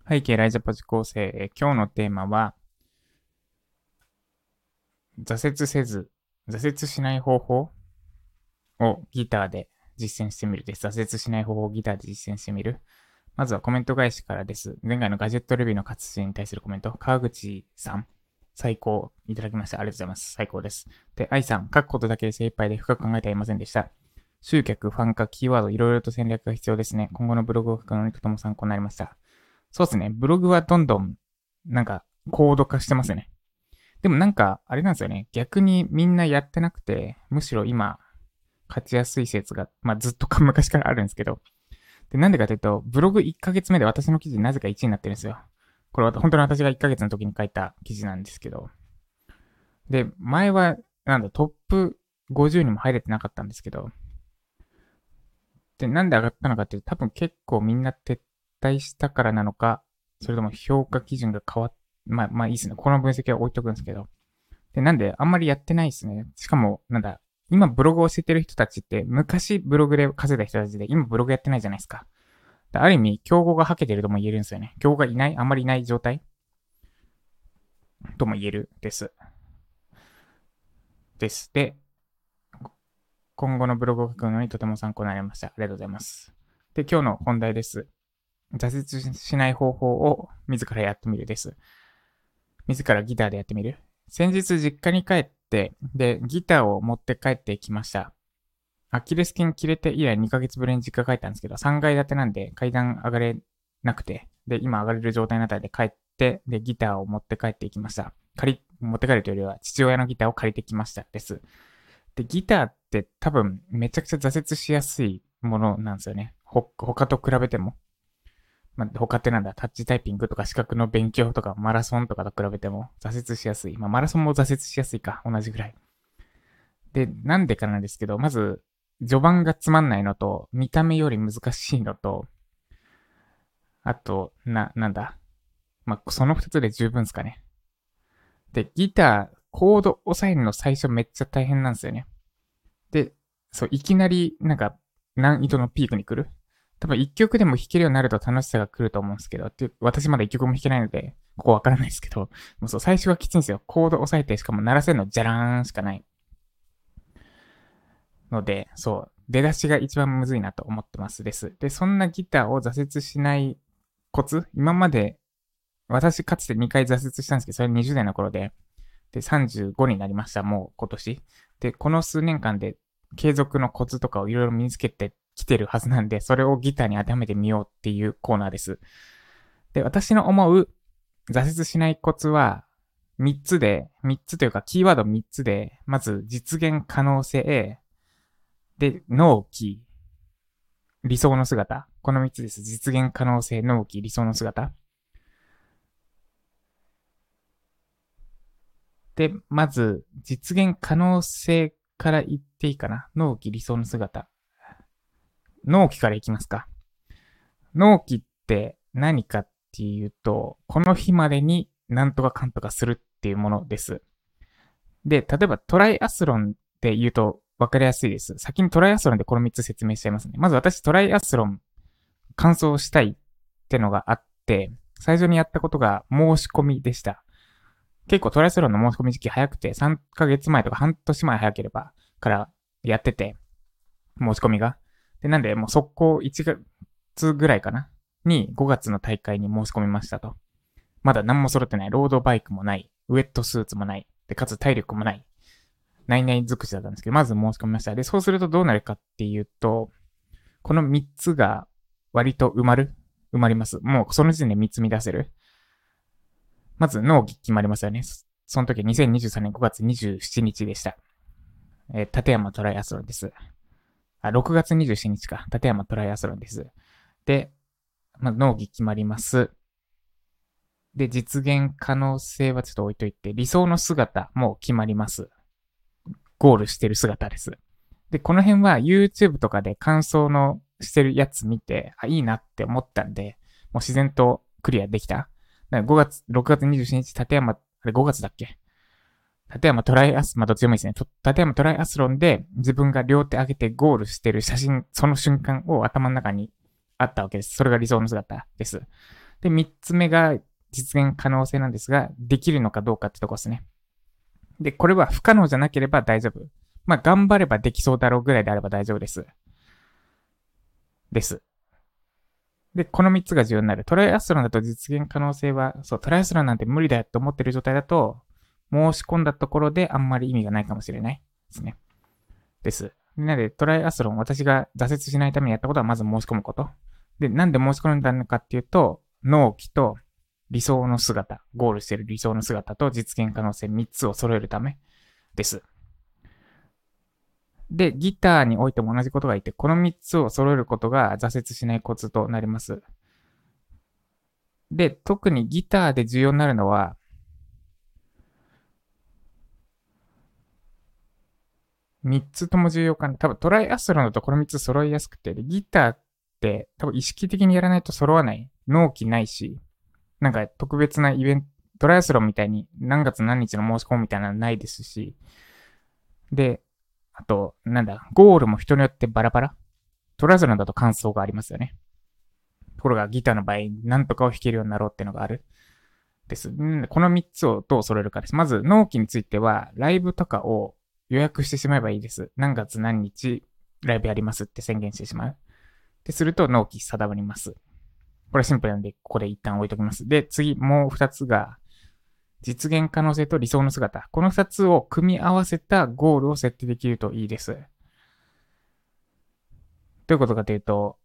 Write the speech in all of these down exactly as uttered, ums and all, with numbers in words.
背景ライジャポジ構成、今日のテーマは、挫折せず、挫折しない方法をギターで実践してみるです。挫折しない方法をギターで実践してみる。まずはコメント返しからです。前回のガジェットレビューの活字に対するコメント、川口さん、最高いただきました。ありがとうございます。最高です。で、愛さん、書くことだけで精一杯で深く考えてはいませんでした。集客、ファン化、キーワード、いろいろと戦略が必要ですね。今後のブログを書くのにとても参考になりました。そうですね。ブログはどんどん、なんか、高度化してますよね。でもなんか、あれなんですよね。逆にみんなやってなくて、むしろ今、勝ちやすい説が、まあずっと昔からあるんですけど。で、なんでかというと、ブログいっかげつめで私の記事なぜかいちいになってるんですよ。これは本当に私がいっかげつの時に書いた記事なんですけど。で、前は、なんだ、トップごじゅうにも入れてなかったんですけど。で、なんで上がったのかっていうと、多分結構みんな撤退したからなのか、それとも評価基準が変わっ、まあ、まあいいですね。この分析は置いとくんですけど。で、なんで、あんまりやってないですね。しかも、なんだ、今ブログを教えてる人たちって、昔ブログで稼いだ人たちで、今ブログやってないじゃないですか。ある意味、競合がはけてるとも言えるんですよね。競合がいない、あんまりいない状態とも言えるです。です。で、今後のブログを書くのにとても参考になりました。ありがとうございます。で、今日の本題です。挫折しない方法を自らやってみるです。自らギターでやってみる。先日実家に帰って、で、ギターを持って帰ってきました。アキレス腱切れて以来にかげつぶりに実家帰ったんですけど、さんがい建てなんで階段上がれなくて、で、今上がれる状態になったので帰って、で、ギターを持って帰っていきました。借り、持って帰るというよりは父親のギターを借りてきましたです。で、ギターって多分めちゃくちゃ挫折しやすいものなんですよね。ほ、他と比べても。まあ、他ってなんだ、タッチタイピングとか資格の勉強とかマラソンとかと比べても挫折しやすい。まあ、マラソンも挫折しやすいか、同じぐらい。で、なんでかなんですけど、まず、序盤がつまんないのと、見た目より難しいのと、あと、な、なんだ。まあ、その二つで十分ですかね。で、ギター、コード押さえるの最初めっちゃ大変なんですよね。で、そう、いきなり、なんか、難易度のピークに来る。多分一曲でも弾けるようになると楽しさが来ると思うんですけど、って私まだ一曲も弾けないので、ここわからないですけど、もうそう、最初はきついんですよ。コード押さえて、しかも鳴らせるのじゃらーんしかない。ので、そう、出だしが一番むずいなと思ってますです。で、そんなギターを挫折しないコツ今まで、私かつてにかい挫折したんですけど、それはにじゅう代の頃で、で、さんじゅうごになりました、もう今年。で、この数年間で継続のコツとかをいろいろ身につけてきてるはずなんで、それをギターに当てはめてみようっていうコーナーです。で、私の思う挫折しないコツは、みっつで、みっつというかキーワードみっつで、まず実現可能性、で、納期、理想の姿。このみっつです。実現可能性、納期、理想の姿。で、まず、実現可能性から言っていいかな。納期、理想の姿。納期からいきますか。納期って何かっていうと、この日までになんとかかんとかするっていうものです。で、例えばトライアスロンって言うと分かりやすいです。先にトライアスロンでこのみっつ説明しちゃいますね。まず私トライアスロン完走したいってのがあって、最初にやったことが申し込みでした。結構トライアスロンの申し込み時期早くて、さんかげつまえとか半年前早ければからやってて、申し込みが。で、なんでもう速攻いちがつぐらいかなにごがつの大会に申し込みましたと。まだ何も揃ってない。ロードバイクもない。ウェットスーツもない。で、かつ体力もない。ないない尽くしだったんですけど、まず申し込みました。で、そうするとどうなるかっていうと、このみっつが割と埋まる埋まります。もうその時点でみっつ見出せる。まず納期決まりますよね。その時はにせんにじゅうさんねんごがつにじゅうしちにちでした。えー、立山トライアスロンです。あ、ろくがつにじゅうしちにちか。立山トライアスロンです。で、まあ、納期決まります。で、実現可能性はちょっと置いといて、理想の姿も決まります。ゴールしてる姿です。で、この辺は YouTube とかで感想のしてるやつ見て、あ、いいなって思ったんで、もう自然とクリアできた。ごがつ、ろくがつにじゅうしちにち、立山、あれごがつだっけ立山トライアス、まあ、どっちでもいいですね。立山トライアスロンで自分が両手上げてゴールしてる写真、その瞬間を頭の中にあったわけです。それが理想の姿です。 で、三つ目が実現可能性なんですが、できるのかどうかってとこですね。で、これは不可能じゃなければ大丈夫。まあ、頑張ればできそうだろうぐらいであれば大丈夫です。です。で、このみっつが重要になる。トライアスロンだと実現可能性は、そう、トライアスロンなんて無理だよって思ってる状態だと、申し込んだところであんまり意味がないかもしれないですね。です。なので、トライアスロン、私が挫折しないためにやったことはまず申し込むこと。で、なんで申し込んだのかっていうと、納期と理想の姿、ゴールしている理想の姿と実現可能性みっつを揃えるためです。で、ギターにおいても同じことが言って、このみっつを揃えることが挫折しないコツとなります。で、特にギターで重要になるのは、みっつとも重要かな。多分トライアスロンだとこのみっつ揃いやすくて、でギターって多分意識的にやらないと揃わない。納期ないし、なんか特別なイベント、トライアスロンみたいに何月何日の申し込むみたいなのないですし、で、あと、なんだ、ゴールも人によってバラバラ。トライアスロンだと感想がありますよね。ところがギターの場合、なんとかを弾けるようになろうっていうのがある。です。このみっつをどう揃えるかです。まず、納期については、ライブとかを予約してしまえばいいです。何月何日ライブやりますって宣言してしまう。で、すると納期定まります。これシンプルなんで、ここで一旦置いときます。で、次、もう二つが、実現可能性と理想の姿。この二つを組み合わせたゴールを設定できるといいです。どういうことかというと、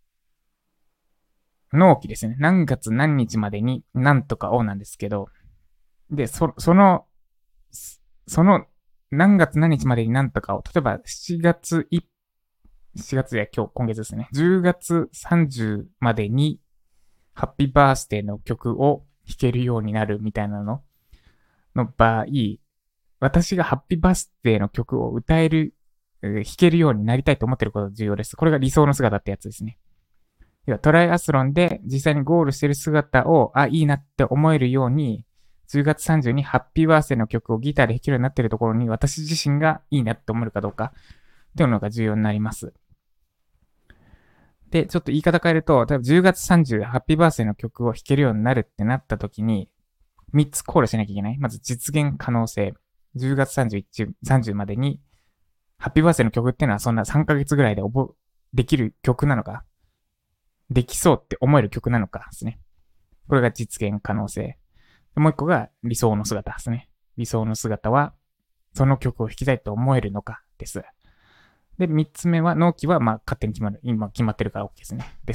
納期ですね。何月何日までに何とかをなんですけど、で、そ、その、その何月何日までに何とかを、例えばしちがつい、しちがつや今日、今月ですね。じゅうがつさんじゅうまでにハッピーバースデーの曲を弾けるようになるみたいなのの場合、私がハッピーバースデーの曲を歌える、弾けるようになりたいと思っていることが重要です。これが理想の姿ってやつですね。トライアスロンで実際にゴールしている姿を、あ、いいなって思えるように、じゅうがつさんじゅうにハッピーバースデーの曲をギターで弾けるようになっているところに、私自身がいいなって思えるかどうか、っていうのが重要になります。で、ちょっと言い方変えると、例えばじゅうがつさんじゅうハッピーバースデーの曲を弾けるようになるってなった時に、みっつ考慮しなきゃいけない。まず実現可能性。じゅうがつさんじゅういち、さんじゅうまでに、ハッピーバースデーの曲っていうのはそんなさんかげつぐらいで覚できる曲なのか、できそうって思える曲なのかですね。これが実現可能性。もう一個が理想の姿ですね。理想の姿は、その曲を弾きたいと思えるのかです。で、三つ目は、納期はまあ勝手に決まる。今決まってるから OK ですね。です。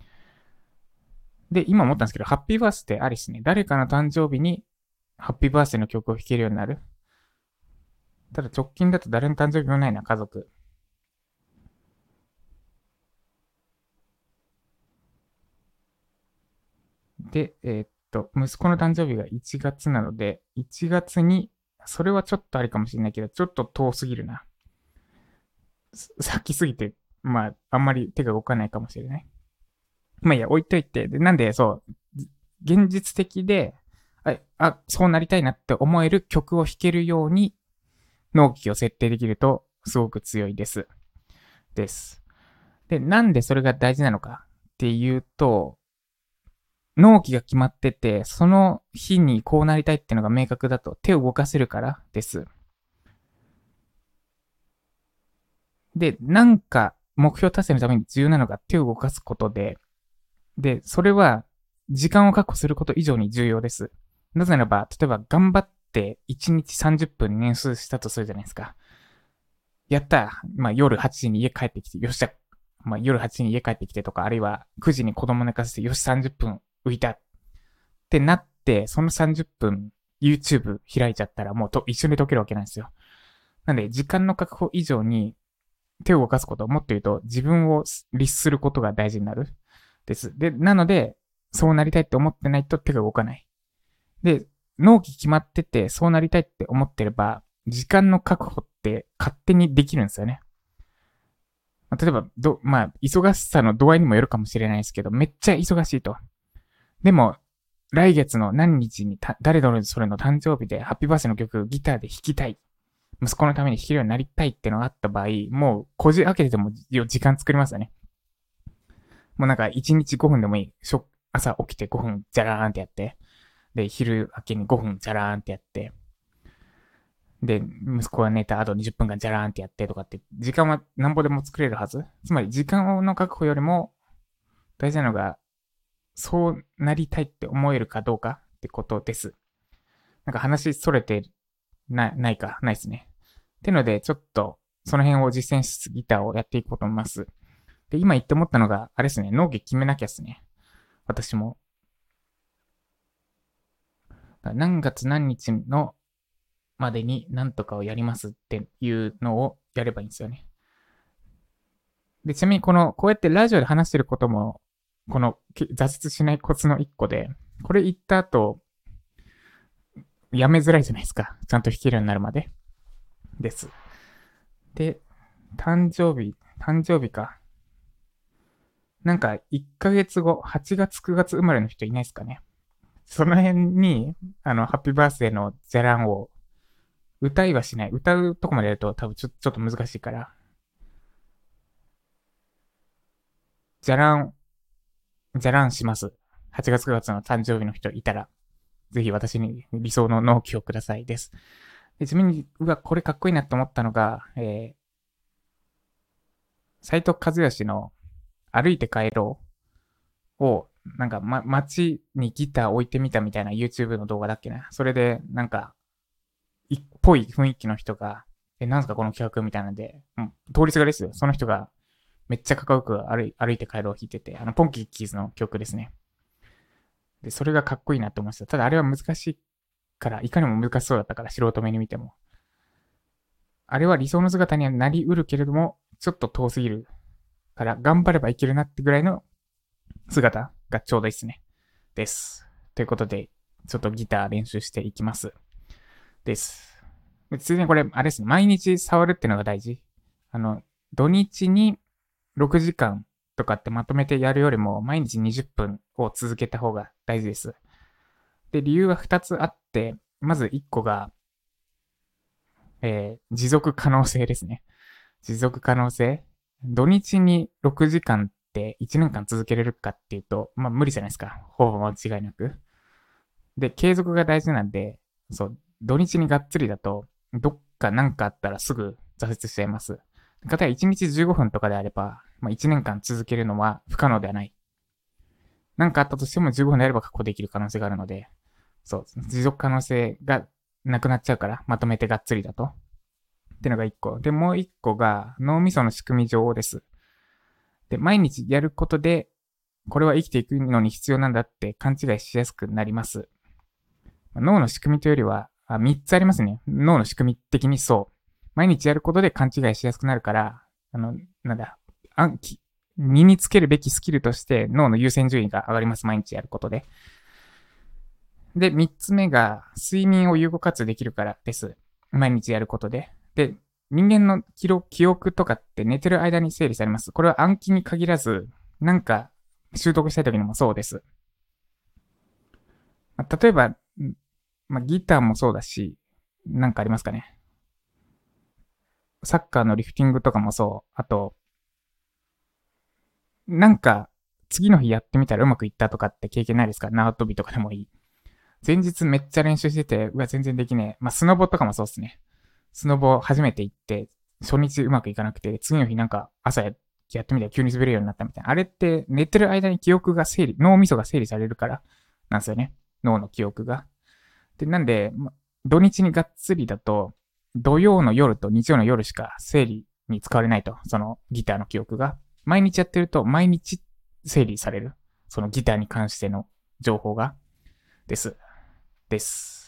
で、今思ったんですけど、ハッピーバースデーありですね。誰かの誕生日に、ハッピーバースデーの曲を弾けるようになる。ただ直近だと誰の誕生日もないな、家族。で、えーっと、息子の誕生日がいちがつなので、いちがつに、それはちょっとありかもしれないけど、ちょっと遠すぎるな。先すぎて、まあ、あんまり手が動かないかもしれない。まあいいや、置いといて。で、なんで、そう、現実的で、あ、あそうなりたいなって思える曲を弾けるように、納期を設定できると、すごく強いです。です。で、なんでそれが大事なのかっていうと、納期が決まってて、その日にこうなりたいっていうのが明確だと手を動かせるからです。で、なんか目標達成のために重要なのが手を動かすことで、で、それは時間を確保すること以上に重要です。なぜならば、例えば頑張っていちにちさんじゅっぷん捻出したとするじゃないですか。やった。まあ夜はちじに家帰ってきて、よっしゃ。まあ夜はちじに家帰ってきてとか、あるいはくじに子供寝かせて、よしさんじゅっぷん浮いたってなって、そのさんじゅっぷん YouTube 開いちゃったらもうと一緒に解けるわけなんですよ。なんで時間の確保以上に手を動かすこと、もっと言うと自分を律することが大事になる。です。で、なので、そうなりたいって思ってないと手が動かない。で、納期決まってて、そうなりたいって思ってれば、時間の確保って勝手にできるんですよね。例えば、ど、まあ、忙しさの度合いにもよるかもしれないですけど、めっちゃ忙しいと。でも、来月の何日に誰々それの誕生日でハッピーバースデーの曲ギターで弾きたい。息子のために弾けるようになりたいってのがあった場合、もうこじ開けてても時間作りますよね。もうなんかいちにちごふんでもいい。 朝起きてごふんじゃらーんってやって、で、昼明けにごふんじゃらーんってやって、で、息子が寝た後にじゅっぷんかんじゃらーんってやってとかって、時間はなんぼでも作れるはず。つまり時間の確保よりも大事なのが、そうなりたいって思えるかどうかってことです。なんか話それてな、ないか、ないですね。ってので、ちょっと、その辺を実践しギターをやっていこうと思います。で、今言って思ったのが、あれですね、納期決めなきゃですね。私も。何月何日のまでに何とかをやりますっていうのをやればいいんですよね。で、ちなみにこの、こうやってラジオで話してることも、この挫折しないコツの一個で、これ言った後、やめづらいじゃないですか。ちゃんと弾けるようになるまで。です。で、誕生日、誕生日か。なんか、いっかげつご、はちがつくがつ生まれの人いないですかね。その辺に、あの、ハッピーバースデーのじゃらんを、歌いはしない。歌うとこまでやると多分ちょちょっと難しいから。じゃらん、じゃらんします。はちがつくがつの誕生日の人いたら、ぜひ私に理想の納期をくださいです。でちなみに、うわ、これかっこいいなって思ったのが、えー、斎藤和義の歩いて帰ろうを、なんか、ま、街にギター置いてみたみたいな YouTube の動画だっけな。それで、なんか、いっぽい雰囲気の人が、え、なんすかこの企画みたいなんで、うん、通りすがりですよ。その人が、めっちゃかっこよく歩い歩いて帰ろうを弾いてて、あの、ポンキッキーズの曲ですね。で、それがかっこいいなって思いました。ただあれは難しいから、いかにも難しそうだったから、素人目に見ても。あれは理想の姿にはなりうるけれども、ちょっと遠すぎるから、頑張ればいけるなってぐらいの姿がちょうどいいですね。です。ということで、ちょっとギター練習していきます。です。ついでにこれ、あれですね、毎日触るっていうのが大事。あの、土日にろくじかんとかってまとめてやるよりも、毎日にじゅっぷんを続けた方が大事です。で、理由はふたつあって、まずいっこが、えー、持続可能性ですね。持続可能性。土日にろくじかんっていちねんかん続けれるかっていうと、まあ無理じゃないですか。ほぼ間違いなく。で、継続が大事なんで、そう、土日にがっつりだと、どっかなんかあったらすぐ挫折しちゃいます。かたやいちにちじゅうごふんとかであれば、まあ、いちねんかん続けるのは不可能ではない。なんかあったとしてもじゅうごふんであれば確保できる可能性があるので、そう、持続可能性がなくなっちゃうから、まとめてがっつりだと。ってのがいっこ。で、もういっこが脳みその仕組み上です。で、毎日やることで、これは生きていくのに必要なんだって勘違いしやすくなります。脳の仕組みというよりは、あみっつありますね。脳の仕組み的にそう。毎日やることで勘違いしやすくなるから、あの、なんだ、暗記、身につけるべきスキルとして脳の優先順位が上がります。毎日やることで。で、みっつめが、睡眠を有効活用できるからです。毎日やることで。で、人間の記録、記憶とかって寝てる間に整理されます。これは暗記に限らず、なんか習得したい時にもそうです。例えば、まあ、ギターもそうだし、なんかありますかね。サッカーのリフティングとかもそう。あと、なんか、次の日やってみたらうまくいったとかって経験ないですか？縄跳びとかでもいい。前日めっちゃ練習してて、うわ、全然できねえ。まあ、スノボとかもそうっすね。スノボ初めて行って、初日うまくいかなくて、次の日なんか朝やってみたら急に滑れるようになったみたいな。あれって寝てる間に記憶が整理、脳みそが整理されるからなんですよね。脳の記憶が。で、なんで、土日にがっつりだと、土曜の夜と日曜の夜しか整理に使われないと。そのギターの記憶が。毎日やってると、毎日整理される。そのギターに関しての情報が。です。です。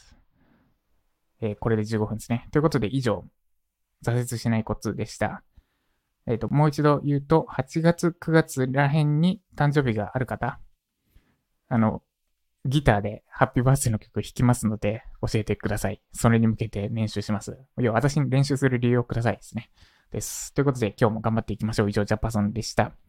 えー、これでじゅうごふんですね。ということで以上、挫折しないコツでした。えっ、ー、と、もう一度言うと、はちがつ、くがつらへんに誕生日がある方、あの、ギターでハッピーバースデーの曲弾きますので、教えてください。それに向けて練習します。要は私に練習する理由をくださいですね。です。ということで今日も頑張っていきましょう。以上、ジャパソンでした。